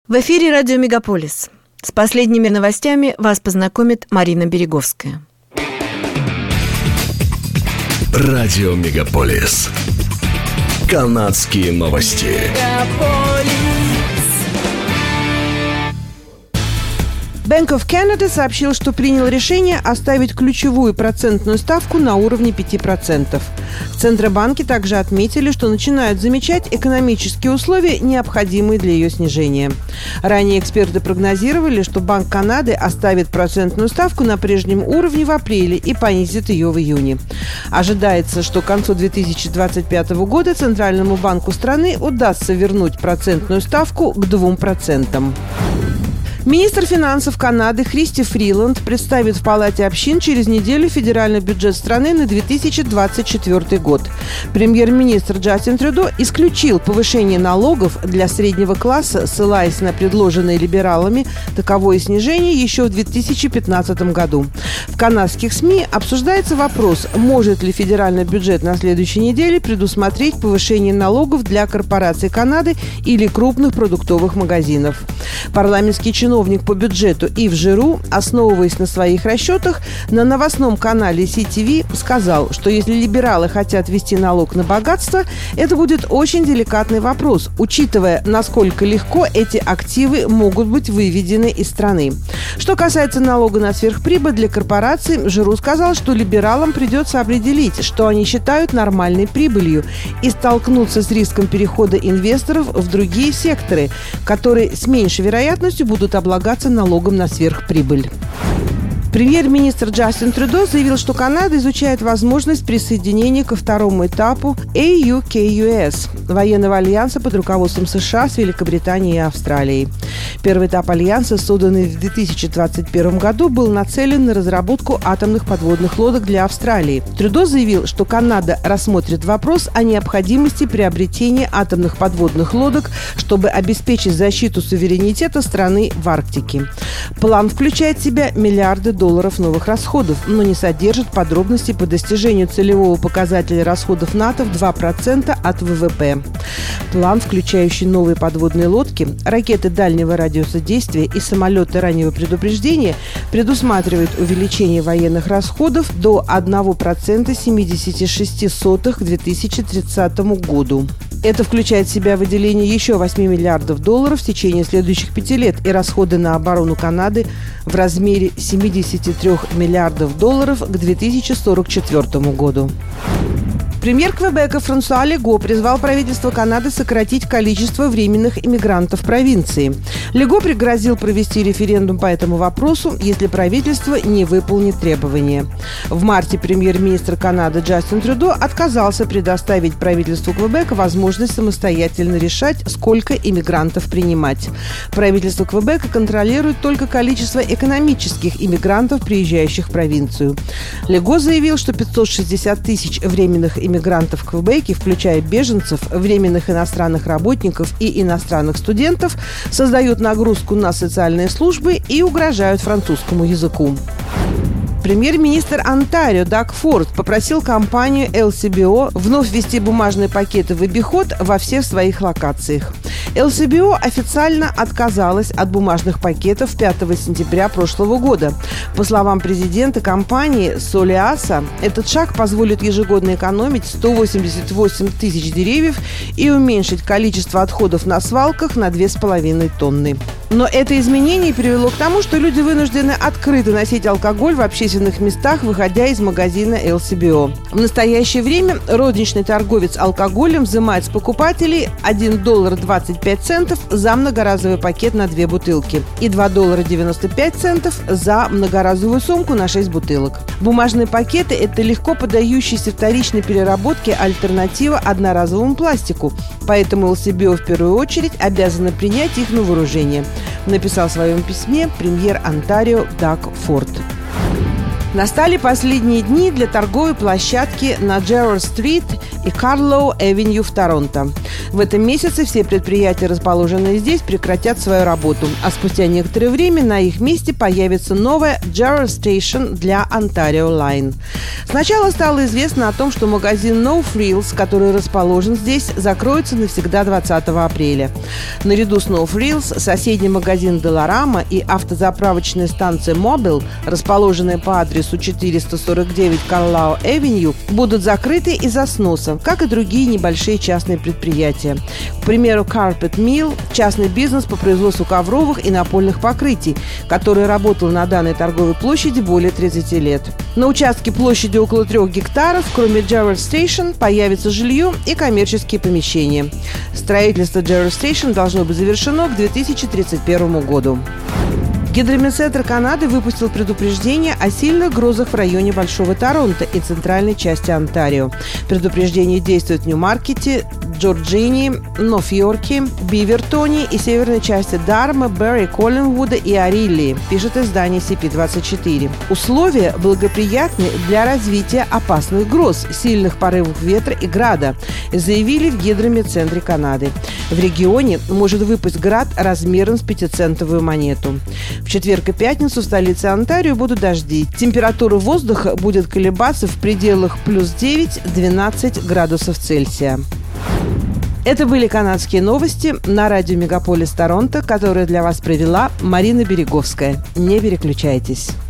В эфире радио «Мегаполис». С последними новостями вас познакомит Марина Береговская. Радио «Мегаполис». Канадские новости. Bank of Canada сообщил, что принял решение оставить ключевую процентную ставку на уровне 5%. В Центробанке также отметили, что начинают замечать экономические условия, необходимые для ее снижения. Ранее эксперты прогнозировали, что Банк Канады оставит процентную ставку на прежнем уровне в апреле и понизит ее в июне. Ожидается, что к концу 2025 года Центральному банку страны удастся вернуть процентную ставку к 2%. Министр финансов Канады Христи Фриланд представит в Палате общин через неделю федеральный бюджет страны на 2024 год. Премьер-министр Джастин Трюдо исключил повышение налогов для среднего класса, ссылаясь на предложенное либералами таковое снижение еще в 2015 году. В канадских СМИ обсуждается вопрос, может ли федеральный бюджет на следующей неделе предусмотреть повышение налогов для корпораций Канады или крупных продуктовых магазинов. Парламентский чиновник по бюджету Ив Жиру, основываясь на своих расчетах, на новостном канале CTV сказал, что если либералы хотят ввести налог на богатство, это будет очень деликатный вопрос, учитывая, насколько легко эти активы могут быть выведены из страны. Что касается налога на сверхприбыль для корпораций, Жиру сказал, что либералам придется определить, что они считают нормальной прибылью, и столкнуться с риском перехода инвесторов в другие секторы, которые с меньшей вероятностью будут облагаться налогом на сверхприбыль. Премьер-министр Джастин Трюдо заявил, что Канада изучает возможность присоединения ко второму этапу AUKUS – военного альянса под руководством США с Великобританией и Австралией. Первый этап альянса, созданный в 2021 году, был нацелен на разработку атомных подводных лодок для Австралии. Трюдо заявил, что Канада рассмотрит вопрос о необходимости приобретения атомных подводных лодок, чтобы обеспечить защиту суверенитета страны в Арктике. План включает в себя миллиарды долларов новых расходов, но не содержит подробностей по достижению целевого показателя расходов НАТО в 2% от ВВП. План, включающий новые подводные лодки, ракеты дальнего радиуса действия и самолеты раннего предупреждения, предусматривает увеличение военных расходов до 1,76% к 2030 году. Это включает в себя выделение еще 8 миллиардов долларов в течение следующих 5 лет и расходы на оборону Канады в размере 73 миллиардов долларов к 2044 году. Премьер Квебека Франсуа Лего призвал правительство Канады сократить количество временных иммигрантов в провинции. Лего пригрозил провести референдум по этому вопросу, если правительство не выполнит требования. В марте премьер-министр Канады Джастин Трюдо отказался предоставить правительству Квебека возможность самостоятельно решать, сколько иммигрантов принимать. Правительство Квебека контролирует только количество экономических иммигрантов, приезжающих в провинцию. Лего заявил, что 560 тысяч временных иммигрантов в Квебеке, включая беженцев, временных иностранных работников и иностранных студентов, создают нагрузку на социальные службы и угрожают французскому языку. Премьер-министр Онтарио Даг Форд попросил компанию LCBO вновь ввести бумажные пакеты в обиход во всех своих локациях. LCBO официально отказалась от бумажных пакетов 5 сентября прошлого года. По словам президента компании Солиаса, этот шаг позволит ежегодно экономить 188 тысяч деревьев и уменьшить количество отходов на свалках на 2,5 тонны. Но это изменение привело к тому, что люди вынуждены открыто носить алкоголь в общественных местах, выходя из магазина LCBO. В настоящее время розничный торговец алкоголем взимает с покупателей $1.25 за многоразовый пакет на 2 бутылки и $2.95 за многоразовую сумку на 6 бутылок. Бумажные пакеты – это легко поддающиеся вторичной переработке альтернатива одноразовому пластику, поэтому LCBO в первую очередь обязана принять их на вооружение, написал в своем письме премьер Онтарио Даг Форд. Настали последние дни для торговой площадки на Джерард-стрит и Карлоу-Эвеню в Торонто. В этом месяце все предприятия, расположенные здесь, прекратят свою работу, а спустя некоторое время на их месте появится новая Jarrah Station для Ontario Line. Сначала стало известно о том, что магазин No Frills, который расположен здесь, закроется навсегда 20 апреля. Наряду с No Frills соседний магазин Dollarama и автозаправочная станция Mobile, расположенная по адресу 449 Карлоу-Эвеню, будут закрыты из-за сноса, как и другие небольшие частные предприятия. К примеру, Carpet Mill – частный бизнес по производству ковровых и напольных покрытий, который работал на данной торговой площади более 30 лет. На участке площадью около 3 гектаров, кроме Jarrah Station, появится жилье и коммерческие помещения. Строительство Jarrah Station должно быть завершено к 2031 году. Гидрометцентр Канады выпустил предупреждение о сильных грозах в районе Большого Торонто и центральной части Онтарио. Предупреждение действует в Нью-Маркете, Джорджинии, Нофьорке, Бивертоне и северной части Дарма, Берри, Коллинвуда и Ориллии, пишет издание CP24. Условия благоприятны для развития опасных гроз, сильных порывов ветра и града, заявили в Гидрометцентре Канады. В регионе может выпасть град размером с 5-центовую монету. В четверг и пятницу в столице Онтарио будут дожди. Температура воздуха будет колебаться в пределах плюс 9-12 градусов Цельсия. Это были канадские новости на радио Мегаполис Торонто, которые для вас провела Марина Береговская. Не переключайтесь.